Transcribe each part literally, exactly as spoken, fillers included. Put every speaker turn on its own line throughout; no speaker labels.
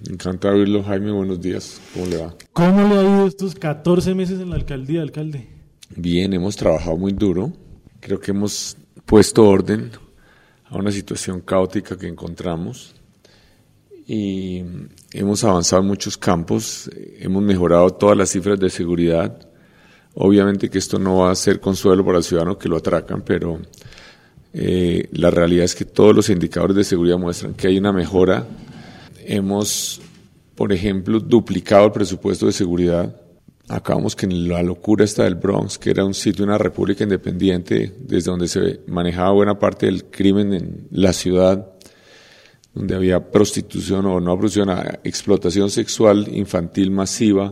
Encantado de oírlo, Jaime, buenos días, ¿cómo le va?
¿Cómo le ha ido estos catorce meses en la alcaldía, alcalde?
Bien, hemos trabajado muy duro, creo que hemos puesto orden a una situación caótica que encontramos y hemos avanzado en muchos campos, hemos mejorado todas las cifras de seguridad. Obviamente que esto no va a ser consuelo para el ciudadano que lo atracan, pero eh, la realidad es que todos los indicadores de seguridad muestran que hay una mejora. Hemos, por ejemplo, duplicado el presupuesto de seguridad. Acabamos que en la locura esta del Bronx, que era un sitio, una república independiente, desde donde se manejaba buena parte del crimen en la ciudad, donde había prostitución o no prostitución, explotación sexual infantil masiva.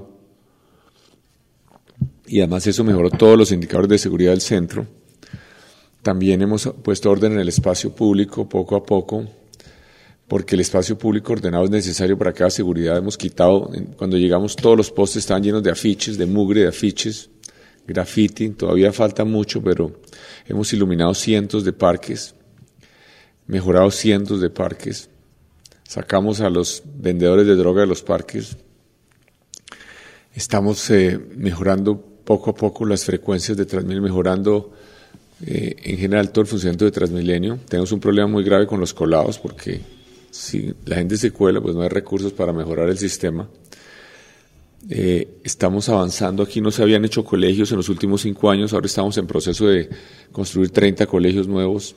Y además eso mejoró todos los indicadores de seguridad del centro. También hemos puesto orden en el espacio público poco a poco, porque el espacio público ordenado es necesario para cada seguridad. Hemos quitado, cuando llegamos todos los postes estaban llenos de afiches, de mugre de afiches, graffiti, todavía falta mucho, pero hemos iluminado cientos de parques, mejorado cientos de parques, sacamos a los vendedores de droga de los parques, estamos eh, mejorando poco a poco las frecuencias de Transmilenio, mejorando eh, en general todo el funcionamiento de Transmilenio. Tenemos un problema muy grave con los colados porque si la gente se cuela, pues no hay recursos para mejorar el sistema. Eh, estamos avanzando, aquí no se habían hecho colegios en los últimos cinco años, ahora estamos en proceso de construir treinta colegios nuevos.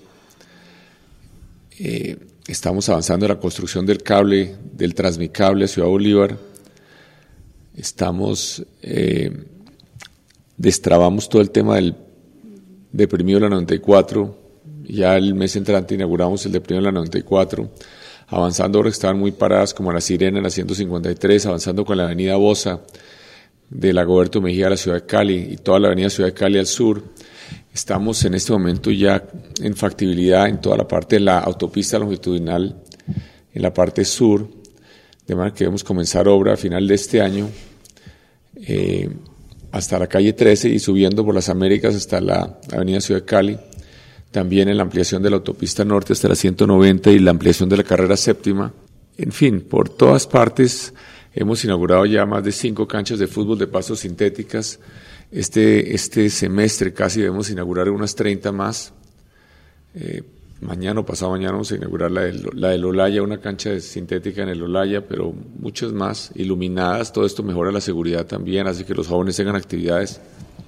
Eh, estamos avanzando en la construcción del cable, del Transmicable a Ciudad Bolívar. Estamos... Eh, Destrabamos todo el tema del deprimido de la noventa y cuatro, ya el mes entrante inauguramos el deprimido de la noventa y cuatro, avanzando ahora que estaban muy paradas como la Sirena en la ciento cincuenta y tres, avanzando con la avenida Bosa de la Goberto Mejía a la ciudad de Cali y toda la avenida Ciudad de Cali al sur. Estamos en este momento ya en factibilidad en toda la parte de la autopista longitudinal, en la parte sur, de manera que debemos comenzar obra a final de este año, eh, hasta la calle trece y subiendo por las Américas hasta la avenida Ciudad de Cali, también en la ampliación de la autopista norte hasta la ciento noventa y la ampliación de la carrera séptima. En fin, por todas partes hemos inaugurado ya más de cinco canchas de fútbol de pastos sintéticas. Este, este semestre casi debemos inaugurar unas treinta más. Eh, mañana o pasado mañana vamos a inaugurar la del, la del Olaya, una cancha de sintética en el Olaya, pero muchas más iluminadas. Todo esto mejora la seguridad también, hace que los jóvenes tengan actividades.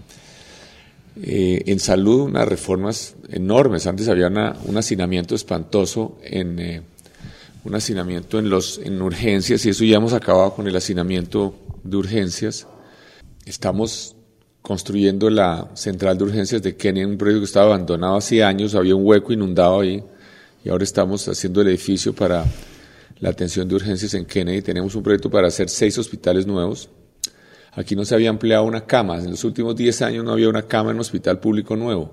Eh, en salud, unas reformas enormes. Antes había una, un hacinamiento espantoso, en eh, un hacinamiento en, los, en urgencias, y eso ya hemos acabado con el hacinamiento de urgencias. Estamos construyendo la central de urgencias de Kennedy, un proyecto que estaba abandonado hace años, había un hueco inundado ahí, y ahora estamos haciendo el edificio para la atención de urgencias en Kennedy. Tenemos un proyecto para hacer seis hospitales nuevos. Aquí no se había empleado una cama, en los últimos diez años no había una cama en un hospital público nuevo.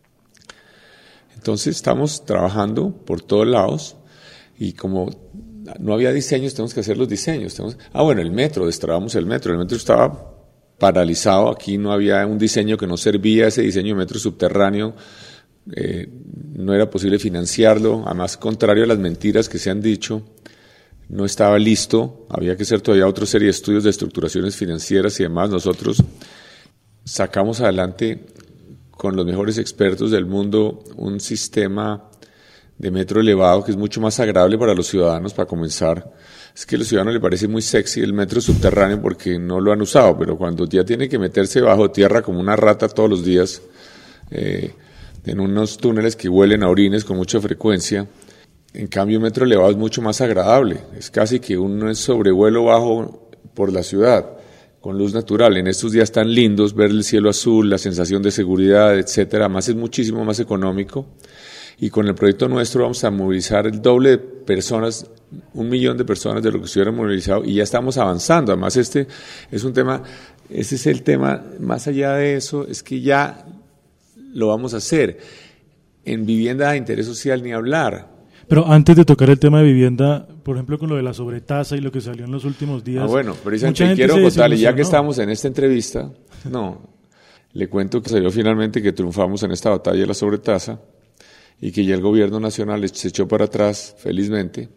Entonces estamos trabajando por todos lados, y como no había diseños, tenemos que hacer los diseños. Tenemos, ah, bueno, el metro, destrabamos el metro, el metro estaba paralizado, aquí no había un diseño que no servía, ese diseño de metro subterráneo, eh, no era posible financiarlo, además contrario a las mentiras que se han dicho, no estaba listo, había que hacer todavía otra serie de estudios de estructuraciones financieras y demás. Nosotros sacamos adelante con los mejores expertos del mundo un sistema de metro elevado que es mucho más agradable para los ciudadanos. Para comenzar, es que a los ciudadanos les parece muy sexy el metro subterráneo porque no lo han usado, pero cuando ya tiene que meterse bajo tierra como una rata todos los días, eh, en unos túneles que huelen a orines con mucha frecuencia, en cambio un metro elevado es mucho más agradable, es casi que un sobrevuelo bajo por la ciudad, con luz natural. En estos días tan lindos, ver el cielo azul, la sensación de seguridad, etcétera, más es muchísimo más económico. Y con el proyecto nuestro vamos a movilizar el doble de personas, un millón de personas de lo que se hubieran movilizado, y ya estamos avanzando. Además, este es un tema, ese es el tema, más allá de eso, es que ya lo vamos a hacer. En vivienda de interés social ni hablar.
Pero antes de tocar el tema de vivienda, por ejemplo, con lo de la sobretasa y lo que salió en los últimos días.
Ah, bueno, precisamente quiero contarle, ya que estamos en esta entrevista, no, le cuento que salió finalmente que triunfamos en esta batalla de la sobretasa y que ya el gobierno nacional se echó para atrás, felizmente,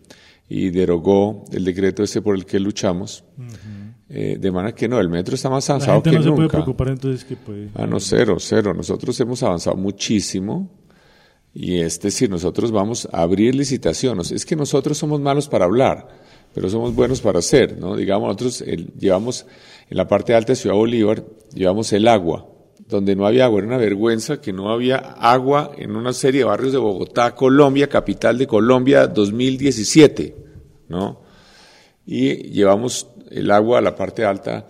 y derogó el decreto ese por el que luchamos. Uh-huh. Eh, de manera que no, el metro está más avanzado que nunca. La gente no se puede
preocupar entonces que puede...
Ah, no, cero, cero. Nosotros hemos avanzado muchísimo y es decir, nosotros vamos a abrir licitaciones. Es que nosotros somos malos para hablar, pero somos buenos para hacer, ¿no? Digamos, nosotros el, llevamos en la parte alta de Ciudad Bolívar, llevamos el agua. Donde no había agua, era una vergüenza que no había agua en una serie de barrios de Bogotá, Colombia, capital de Colombia, dos mil diecisiete, ¿no? Y llevamos el agua a la parte alta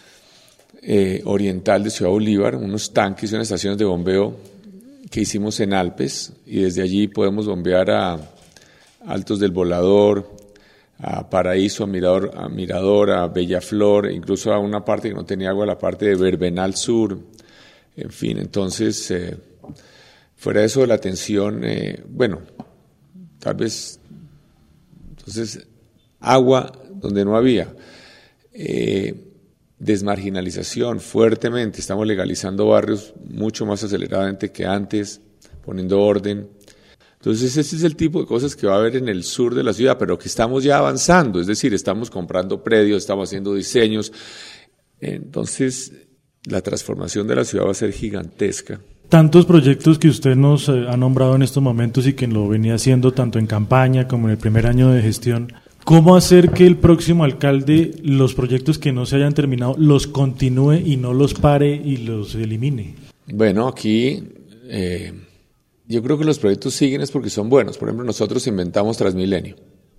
eh, oriental de Ciudad Bolívar, unos tanques y unas estaciones de bombeo que hicimos en Alpes, y desde allí podemos bombear a Altos del Volador, a Paraíso, a Mirador, a Mirador, a Bellaflor, incluso a una parte que no tenía agua, la parte de Verbenal Sur. En fin, entonces, eh, fuera de eso de la atención, eh, bueno, tal vez, entonces, agua donde no había, eh, desmarginalización fuertemente, estamos legalizando barrios mucho más aceleradamente que antes, poniendo orden. Entonces, ese es el tipo de cosas que va a haber en el sur de la ciudad, pero que estamos ya avanzando, es decir, estamos comprando predios, estamos haciendo diseños, entonces... La transformación de la ciudad va a ser gigantesca.
Tantos proyectos que usted nos eh, ha nombrado en estos momentos y que lo venía haciendo tanto en campaña como en el primer año de gestión. ¿Cómo hacer que el próximo alcalde los proyectos que no se hayan terminado los continúe y no los pare y los elimine?
Bueno, aquí eh, yo creo que los proyectos siguen es porque son buenos. Por ejemplo, nosotros inventamos Transmilenio.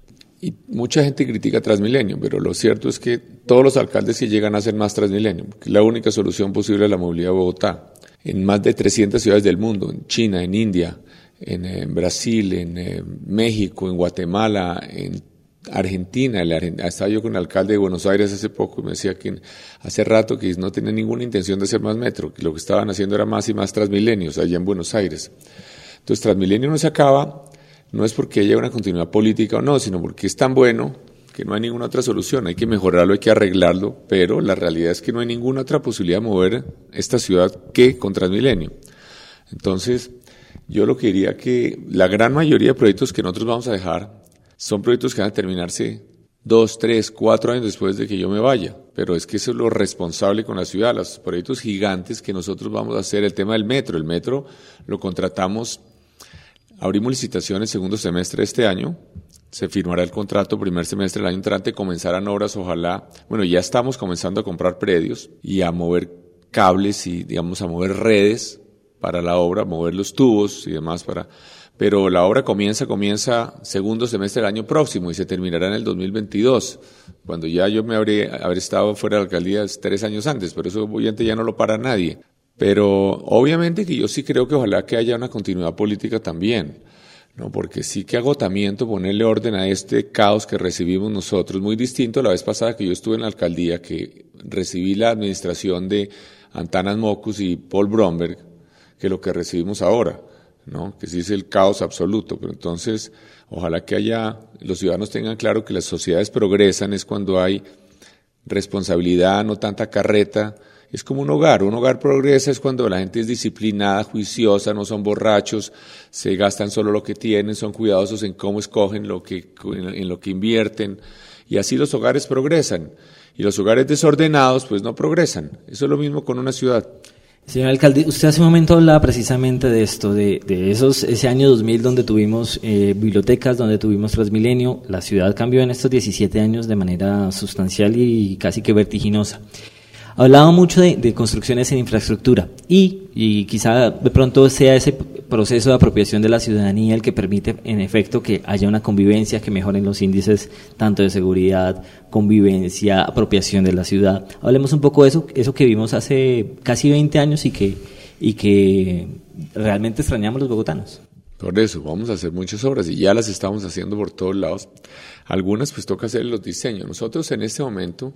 Y mucha gente critica Transmilenio, pero lo cierto es que todos los alcaldes que llegan hacen más Transmilenio, porque es la única solución posible a la movilidad de Bogotá. En más de trescientas ciudades del mundo, en China, en India, en, en Brasil, en eh, México, en Guatemala, en Argentina. El, estaba yo con el alcalde de Buenos Aires hace poco y me decía que hace rato que no tenía ninguna intención de hacer más metro, que lo que estaban haciendo era más y más Transmilenios allá en Buenos Aires. Entonces Transmilenio no se acaba. No es porque haya una continuidad política o no, sino porque es tan bueno que no hay ninguna otra solución. Hay que mejorarlo, hay que arreglarlo, pero la realidad es que no hay ninguna otra posibilidad de mover esta ciudad que con Transmilenio. Entonces, yo lo que diría que la gran mayoría de proyectos que nosotros vamos a dejar son proyectos que van a terminarse dos, tres, cuatro años después de que yo me vaya. Pero es que eso es lo responsable con la ciudad, los proyectos gigantes que nosotros vamos a hacer. El tema del metro, el metro lo contratamos. Abrimos licitaciones segundo semestre de este año, se firmará el contrato primer semestre del año entrante, comenzarán obras, ojalá, bueno, ya estamos comenzando a comprar predios y a mover cables y, digamos, a mover redes para la obra, mover los tubos y demás para, pero la obra comienza, comienza segundo semestre del año próximo y se terminará en el dos mil veintidós, cuando ya yo me habré, habré estado fuera de la alcaldía tres años antes, pero eso obviamente ya no lo para nadie. Pero obviamente que yo sí creo que ojalá que haya una continuidad política también, ¿no? Porque sí que agotamiento ponerle orden a este caos que recibimos nosotros, muy distinto a la vez pasada que yo estuve en la alcaldía, que recibí la administración de Antanas Mockus y Paul Bromberg, que lo que recibimos ahora, ¿no? Que sí es el caos absoluto. Pero entonces, ojalá que haya, los ciudadanos tengan claro que las sociedades progresan es cuando hay responsabilidad, no tanta carreta. Es como un hogar, un hogar progresa es cuando la gente es disciplinada, juiciosa, no son borrachos, se gastan solo lo que tienen, son cuidadosos en cómo escogen lo que, en lo que invierten, y así los hogares progresan, y los hogares desordenados pues no progresan. Eso es lo mismo con una ciudad.
Señor alcalde, usted hace un momento hablaba precisamente de esto, de, de esos ese año dos mil donde tuvimos eh, bibliotecas, donde tuvimos Transmilenio. La ciudad cambió en estos diecisiete años de manera sustancial y casi que vertiginosa. Hablaba mucho de, de construcciones en infraestructura y, y quizá de pronto sea ese proceso de apropiación de la ciudadanía el que permite en efecto que haya una convivencia, que mejoren los índices tanto de seguridad, convivencia, apropiación de la ciudad. Hablemos un poco de eso, eso que vimos hace casi veinte años y que, y que realmente extrañamos los bogotanos.
Por eso, vamos a hacer muchas obras y ya las estamos haciendo por todos lados. Algunas pues toca hacer los diseños. Nosotros en este momento...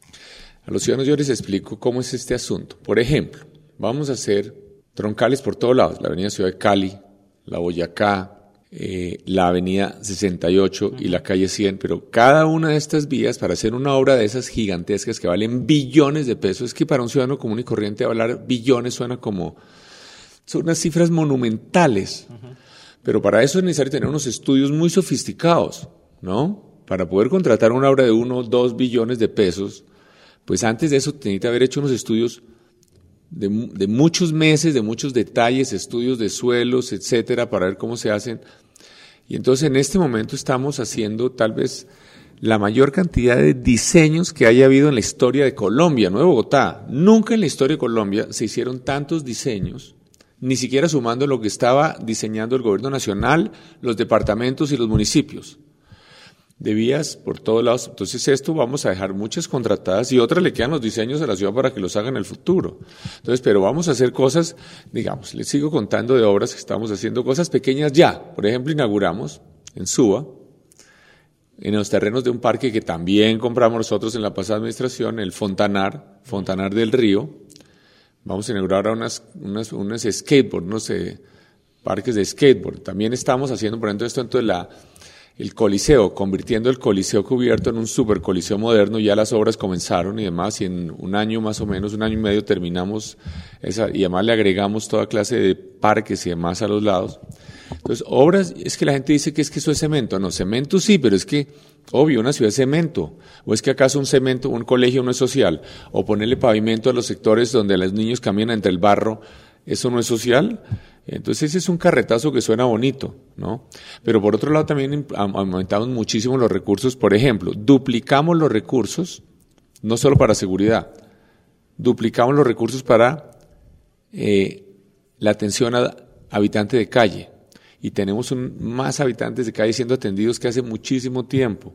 A los ciudadanos yo les explico cómo es este asunto. Por ejemplo, vamos a hacer troncales por todos lados, la avenida Ciudad de Cali, la Boyacá, eh, la avenida sesenta y ocho y la calle cien, pero cada una de estas vías para hacer una obra de esas gigantescas que valen billones de pesos, es que para un ciudadano común y corriente hablar billones suena como, son unas cifras monumentales, uh-huh. Pero para eso es necesario tener unos estudios muy sofisticados, ¿no? para poder contratar una obra de uno o dos billones de pesos, pues antes de eso tenía que haber hecho unos estudios de, de muchos meses, de muchos detalles, estudios de suelos, etcétera, para ver cómo se hacen. Y entonces en este momento estamos haciendo tal vez la mayor cantidad de diseños que haya habido en la historia de Colombia, no de Bogotá. Nunca en la historia de Colombia se hicieron tantos diseños, ni siquiera sumando lo que estaba diseñando el gobierno nacional, los departamentos y los municipios. De vías por todos lados. Entonces esto vamos a dejar muchas contratadas y otras le quedan los diseños a la ciudad para que los hagan en el futuro. Entonces, pero vamos a hacer cosas, digamos, les sigo contando de obras que estamos haciendo, cosas pequeñas ya. Por ejemplo, inauguramos en Suba, en los terrenos de un parque que también compramos nosotros en la pasada administración, el Fontanar, Fontanar del Río. Vamos a inaugurar ahora unas, unas, unas skateboard, no sé, parques de skateboard. También estamos haciendo, por ejemplo, esto dentro de la el Coliseo, convirtiendo el Coliseo cubierto en un super Coliseo moderno. Ya las obras comenzaron y demás, y en un año más o menos, un año y medio terminamos esa, y además le agregamos toda clase de parques y demás a los lados. Entonces, obras, es que la gente dice que es que eso es cemento. No, cemento sí, pero es que, obvio, una ciudad es cemento. ¿O es que acaso un cemento, un colegio no es social? ¿O ponerle pavimento a los sectores donde los niños caminan entre el barro, eso no es social? Entonces ese es un carretazo que suena bonito, ¿no? Pero por otro lado también aumentamos muchísimo los recursos. Por ejemplo, duplicamos los recursos, no solo para seguridad, duplicamos los recursos para eh, la atención a habitantes de calle. Y tenemos un, más habitantes de calle siendo atendidos que hace muchísimo tiempo.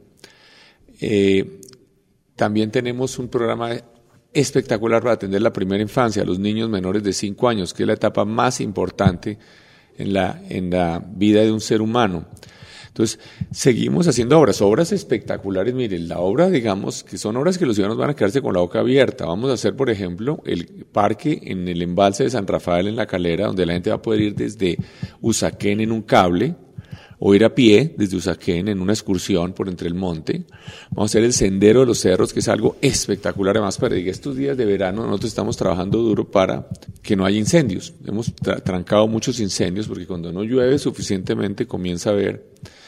Eh, también tenemos un programa espectacular para atender la primera infancia, a los niños menores de cinco años, que es la etapa más importante en la, en la vida de un ser humano. Entonces, seguimos haciendo obras, obras espectaculares. Miren, la obra, digamos, que son obras que los ciudadanos van a quedarse con la boca abierta. Vamos a hacer, por ejemplo, el parque en el embalse de San Rafael en La Calera, donde la gente va a poder ir desde Usaquén en un cable, o ir a pie desde Usaquén en una excursión por entre el monte. Vamos a hacer el Sendero de los Cerros, que es algo espectacular. Además, para estos días de verano nosotros estamos trabajando duro para que no haya incendios. Hemos tra- trancado muchos incendios porque cuando no llueve suficientemente comienza a haber.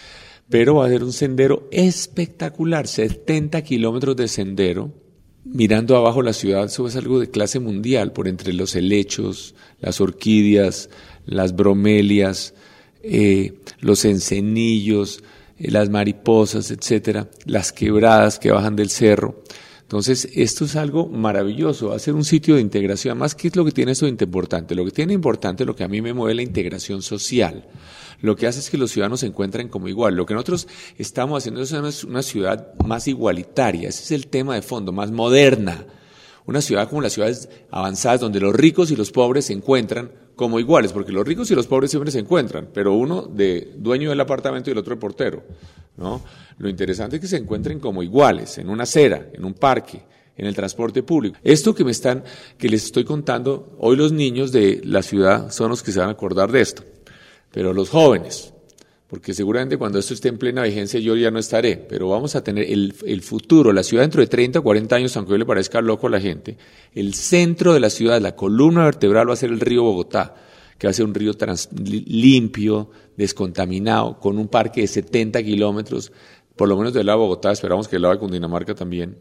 Pero va a ser un sendero espectacular, setenta kilómetros de sendero, mirando abajo la ciudad. Eso es algo de clase mundial, por entre los helechos, las orquídeas, las bromelias, Eh, los encenillos, eh, las mariposas, etcétera, las quebradas que bajan del cerro. Entonces, esto es algo maravilloso, hacer un sitio de integración. Además, ¿qué es lo que tiene eso de importante? Lo que tiene importante, lo que a mí me mueve, la integración social. Lo que hace es que los ciudadanos se encuentren como igual. Lo que nosotros estamos haciendo es una ciudad más igualitaria. Ese es el tema de fondo, más moderna. Una ciudad como las ciudades avanzadas, donde los ricos y los pobres se encuentran como iguales, porque los ricos y los pobres siempre se encuentran, pero uno de dueño del apartamento y el otro de portero, ¿no? Lo interesante es que se encuentren como iguales, en una acera, en un parque, en el transporte público. Esto que me están, que les estoy contando, hoy los niños de la ciudad son los que se van a acordar de esto, pero los jóvenes, porque seguramente cuando esto esté en plena vigencia yo ya no estaré, pero vamos a tener el, el futuro, la ciudad dentro de treinta, cuarenta años, aunque hoy le parezca loco a la gente, el centro de la ciudad, la columna vertebral va a ser el río Bogotá, que va a ser un río trans, limpio, descontaminado, con un parque de setenta kilómetros, por lo menos del lado de Bogotá, esperamos que del lado de Cundinamarca también.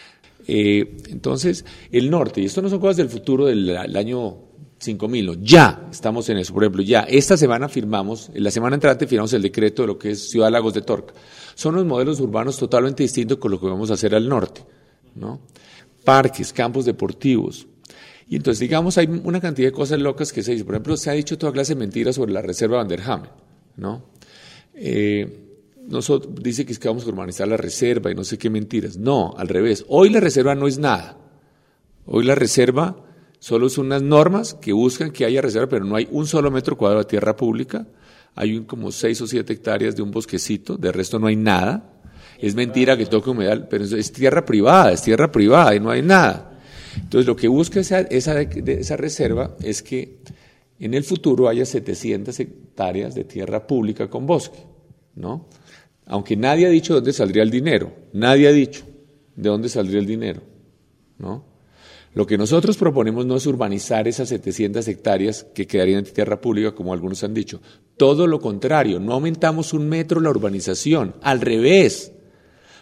Eh, entonces, el norte, y esto no son cosas del futuro del, del año cinco mil, no, ya estamos en eso. Por ejemplo, ya esta semana firmamos, la semana entrante firmamos el decreto de lo que es Ciudad Lagos de Torca. Son los modelos urbanos totalmente distintos con lo que vamos a hacer al norte, ¿no? Parques, campos deportivos. Y entonces, digamos, hay una cantidad de cosas locas que se dicen. Por ejemplo, se ha dicho toda clase de mentiras sobre la reserva Van der Hamen, ¿no? Eh, nosotros, dice que es que vamos a urbanizar la reserva y no sé qué mentiras. No, al revés. Hoy la reserva no es nada. Hoy la reserva solo son unas normas que buscan que haya reserva, pero no hay un solo metro cuadrado de tierra pública. Hay un, como seis o siete hectáreas de un bosquecito, de resto no hay nada. Es mentira que toque humedal, pero es tierra privada, es tierra privada y no hay nada. Entonces lo que busca esa, esa, esa reserva es que en el futuro haya setecientas hectáreas de tierra pública con bosque, ¿no? Aunque nadie ha dicho de dónde saldría el dinero, nadie ha dicho de dónde saldría el dinero, ¿no? Lo que nosotros proponemos no es urbanizar esas setecientas hectáreas que quedarían en tierra pública, como algunos han dicho. Todo lo contrario, no aumentamos un metro la urbanización, al revés.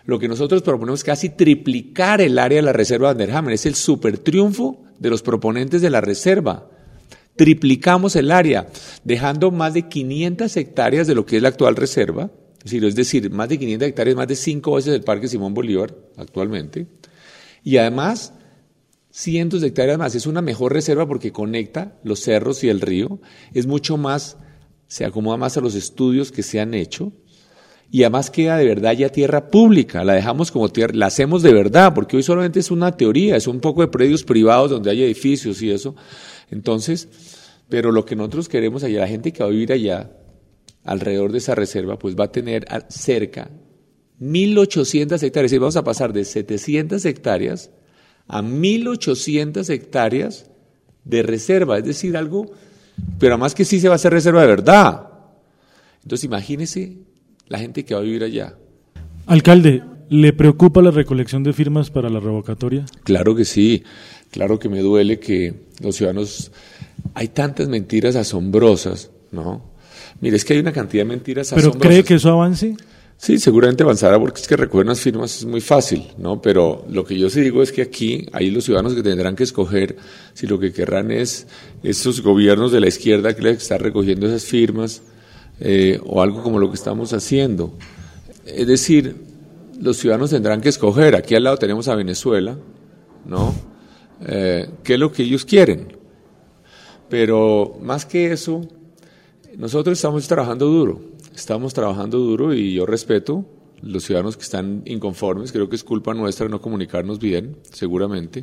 Lo que nosotros proponemos es casi triplicar el área de la reserva de Vanderhamen. Es el super triunfo de los proponentes de la reserva. Triplicamos el área, dejando más de quinientas hectáreas de lo que es la actual reserva. Es decir, es decir, más de quinientas hectáreas, más de cinco veces el Parque Simón Bolívar actualmente. Y además, cientos de hectáreas más. Es una mejor reserva porque conecta los cerros y el río. Es mucho más, se acomoda más a los estudios que se han hecho. Y además queda de verdad ya tierra pública, la dejamos como tierra, la hacemos de verdad, porque hoy solamente es una teoría, es un poco de predios privados donde hay edificios y eso. Entonces, pero lo que nosotros queremos allá, la gente que va a vivir allá, alrededor de esa reserva, pues va a tener cerca mil ochocientas hectáreas, y vamos a pasar de setecientas hectáreas a mil ochocientas hectáreas de reserva, es decir, algo, pero además que sí se va a hacer reserva de verdad. Entonces, imagínese la gente que va a vivir allá.
Alcalde, ¿le preocupa la recolección de firmas para la revocatoria?
Claro que sí, claro que me duele que los ciudadanos, hay tantas mentiras asombrosas, ¿no? Mire, es que hay una cantidad de mentiras
¿Pero
asombrosas.
¿Pero cree que eso avance?
Sí, seguramente avanzará porque es que recoger unas firmas es muy fácil, ¿no? Pero lo que yo sí digo es que aquí hay los ciudadanos que tendrán que escoger si lo que querrán es esos gobiernos de la izquierda que les están recogiendo esas firmas, Eh, o algo como lo que estamos haciendo. Es decir, los ciudadanos tendrán que escoger. Aquí al lado tenemos a Venezuela, ¿no? Eh, ¿qué es lo que ellos quieren? Pero más que eso, nosotros estamos trabajando duro, estamos trabajando duro y yo respeto los ciudadanos que están inconformes, creo que es culpa nuestra no comunicarnos bien, seguramente.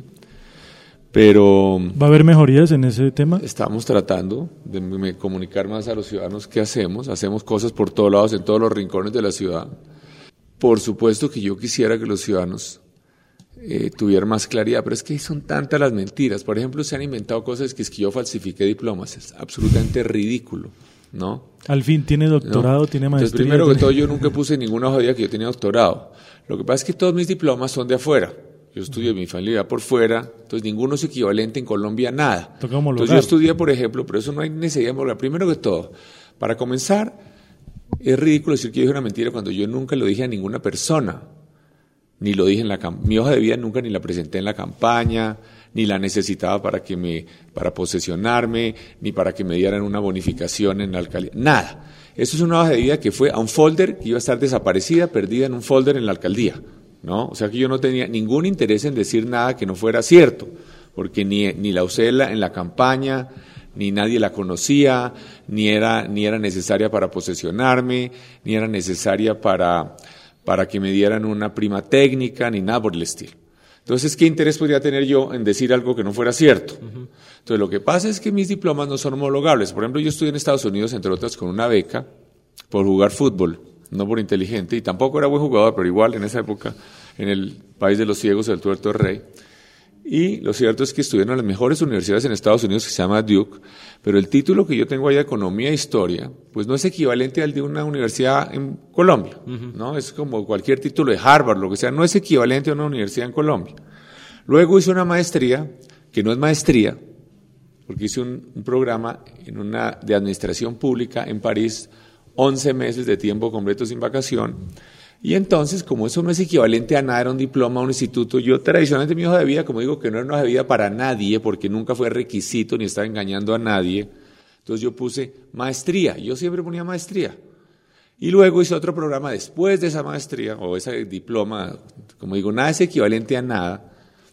Pero
¿va a haber mejorías en ese tema?
Estamos tratando de comunicar más a los ciudadanos qué hacemos. Hacemos cosas por todos lados, en todos los rincones de la ciudad. Por supuesto que yo quisiera que los ciudadanos eh, tuvieran más claridad, pero es que son tantas las mentiras. Por ejemplo, se han inventado cosas que es que yo falsifiqué diplomas. Es absolutamente ridículo, ¿no?
Al fin, ¿tiene doctorado,
¿no?
tiene maestría?
Entonces, primero
tiene...
que todo, yo nunca puse en ninguna hoja de vida que yo tenía doctorado. Lo que pasa es que todos mis diplomas son de afuera. Yo estudié mi familia por fuera, entonces ninguno es equivalente en Colombia a nada. Entonces yo estudié, por ejemplo, pero eso no hay necesidad de homologar. Primero que todo, para comenzar, es ridículo decir que yo dije una mentira cuando yo nunca lo dije a ninguna persona. Ni lo dije en la campaña. Mi hoja de vida nunca ni la presenté en la campaña, ni la necesitaba para que me, para posesionarme, ni para que me dieran una bonificación en la alcaldía. Nada. Eso es una hoja de vida que fue a un folder que iba a estar desaparecida, perdida en un folder en la alcaldía. ¿No? O sea que yo no tenía ningún interés en decir nada que no fuera cierto, porque ni, ni la usé en la, en la campaña, ni nadie la conocía, ni era, ni era necesaria para posesionarme, ni era necesaria para, para que me dieran una prima técnica, ni nada por el estilo. Entonces, ¿qué interés podría tener yo en decir algo que no fuera cierto? Uh-huh. Entonces, lo que pasa es que mis diplomas no son homologables. Por ejemplo, yo estudié en Estados Unidos, entre otras, con una beca por jugar fútbol. No por inteligente, y tampoco era buen jugador, pero igual en esa época, en el país de los ciegos, el tuerto rey. Y lo cierto es que estudié en las mejores universidades en Estados Unidos, que se llama Duke, pero el título que yo tengo allá de Economía e Historia, pues no es equivalente al de una universidad en Colombia, uh-huh. ¿no? Es como cualquier título de Harvard, lo que sea, no es equivalente a una universidad en Colombia. Luego hice una maestría, que no es maestría, porque hice un, un programa en una, de administración pública en París, once meses de tiempo completo sin vacación, y entonces, como eso no es equivalente a nada, era un diploma, un instituto, yo tradicionalmente mi hoja de vida, como digo que no era una hoja de vida para nadie, porque nunca fue requisito ni estaba engañando a nadie, entonces yo puse maestría, yo siempre ponía maestría, y luego hice otro programa después de esa maestría, o ese diploma, como digo, nada es equivalente a nada,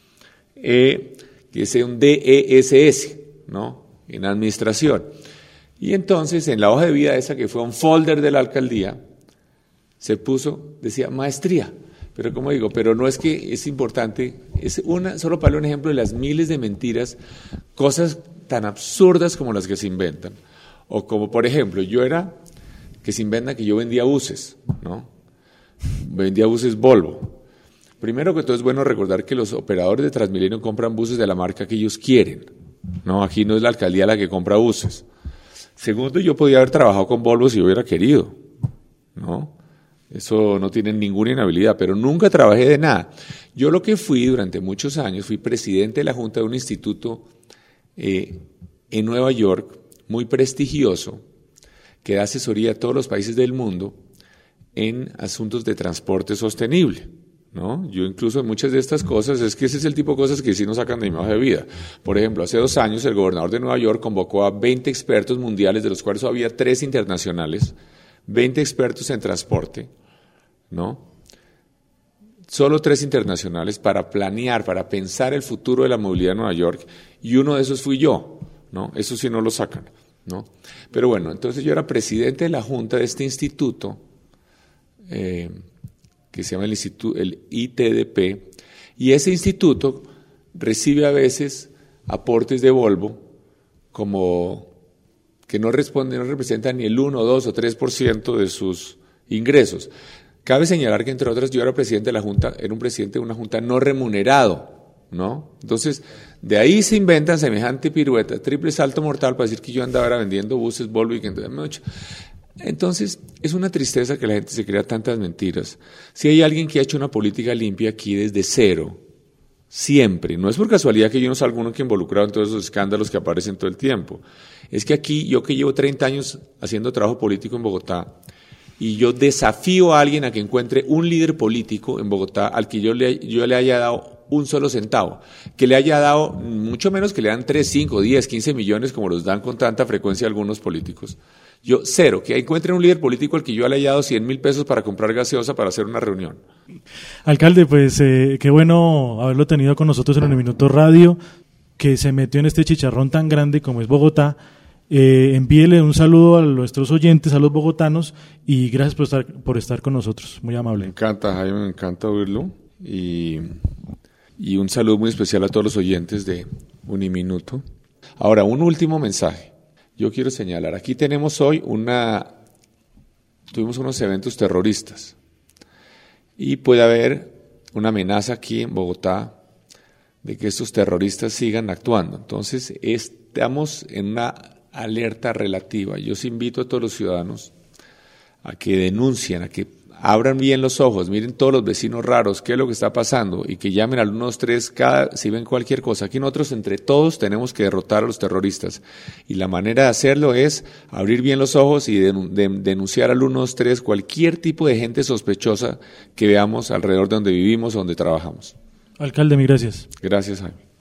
eh, que es un D E S S, ¿no?, en administración. Y entonces, en la hoja de vida esa, que fue un folder de la alcaldía, se puso, decía maestría. Pero como digo, pero no es que es importante, es una, solo para un ejemplo de las miles de mentiras, cosas tan absurdas como las que se inventan. O como, por ejemplo, yo era, que se inventa que yo vendía buses, ¿no? Vendía buses Volvo. Primero que todo es bueno recordar que los operadores de Transmilenio compran buses de la marca que ellos quieren, ¿no? Aquí no es la alcaldía la que compra buses. Segundo, yo podía haber trabajado con Volvo si yo hubiera querido, ¿no? Eso no tiene ninguna inhabilidad, pero nunca trabajé de nada. Yo lo que fui durante muchos años, fui presidente de la Junta de un instituto eh, en Nueva York, muy prestigioso, que da asesoría a todos los países del mundo en asuntos de transporte sostenible, ¿no? Yo incluso en muchas de estas cosas, es que ese es el tipo de cosas que sí nos sacan de mi hoja de vida. Por ejemplo, hace dos años el gobernador de Nueva York convocó a veinte expertos mundiales, de los cuales había tres internacionales, veinte expertos en transporte, ¿no? Solo tres internacionales para planear, para pensar el futuro de la movilidad de Nueva York, y uno de esos fui yo, ¿no? Eso sí no lo sacan, ¿no? Pero bueno, entonces yo era presidente de la junta de este instituto, eh, que se llama el, instituto, el I T D P, y ese instituto recibe a veces aportes de Volvo como que no responden, no representan ni el uno, dos o tres por ciento de sus ingresos. Cabe señalar que, entre otras, yo era presidente de la junta, era un presidente de una junta no remunerado, ¿no? Entonces, de ahí se inventan semejante pirueta, triple salto mortal para decir que yo andaba vendiendo buses Volvo y que mucho. Entonces, es una tristeza que la gente se crea tantas mentiras. Si hay alguien que ha hecho una política limpia aquí desde cero, siempre, no es por casualidad que yo no salga uno que involucrado en todos esos escándalos que aparecen todo el tiempo, es que aquí, yo que llevo treinta años haciendo trabajo político en Bogotá, y yo desafío a alguien a que encuentre un líder político en Bogotá al que yo le, yo le haya dado un solo centavo, que le haya dado mucho menos que le dan tres, cinco, diez, quince millones como los dan con tanta frecuencia algunos políticos. Yo, cero, que encuentren un líder político al que yo le haya dado cien mil pesos para comprar gaseosa para hacer una reunión.
Alcalde, pues eh, qué bueno haberlo tenido con nosotros en Uniminuto Radio, que se metió en este chicharrón tan grande como es Bogotá. Eh, envíele un saludo a nuestros oyentes, a los bogotanos, y gracias por estar, por estar con nosotros, muy amable.
Me encanta, Jaime, me encanta oírlo, y, y un saludo muy especial a todos los oyentes de Uniminuto. Ahora, un último mensaje. Yo quiero señalar, aquí tenemos hoy una, tuvimos unos eventos terroristas y puede haber una amenaza aquí en Bogotá de que estos terroristas sigan actuando. Entonces, estamos en una alerta relativa. Yo os invito a todos los ciudadanos a que denuncien, a que abran bien los ojos, miren todos los vecinos raros, qué es lo que está pasando, y que llamen al uno dos tres cada, si ven cualquier cosa. Aquí nosotros entre todos tenemos que derrotar a los terroristas, y la manera de hacerlo es abrir bien los ojos y denunciar al uno dos tres cualquier tipo de gente sospechosa que veamos alrededor de donde vivimos o donde trabajamos.
Alcalde, mil gracias.
Gracias, Jaime.